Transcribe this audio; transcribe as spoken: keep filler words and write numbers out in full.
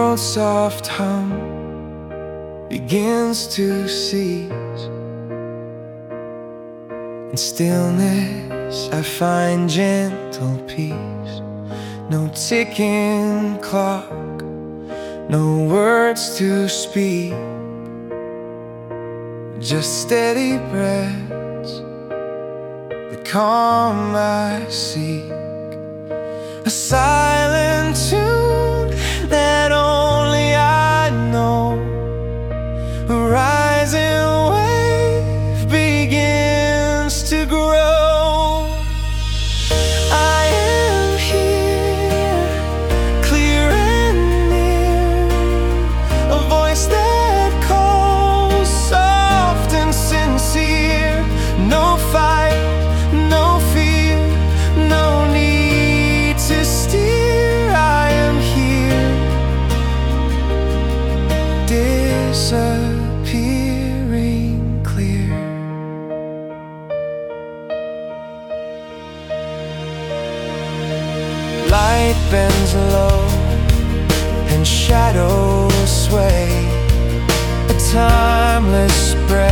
world's soft hum begins to cease. In stillness I find gentle peace. No ticking clock, no words to speak, just steady breaths, the calm I seek. A silent tune that only I know. A rising wave begins to grow. I am here, clear and near, a voice that calls, soft and sincere. No fight, no fear, no need to steer. I am here, disappearing clear. Light bends low and shadows sway, a timeless spread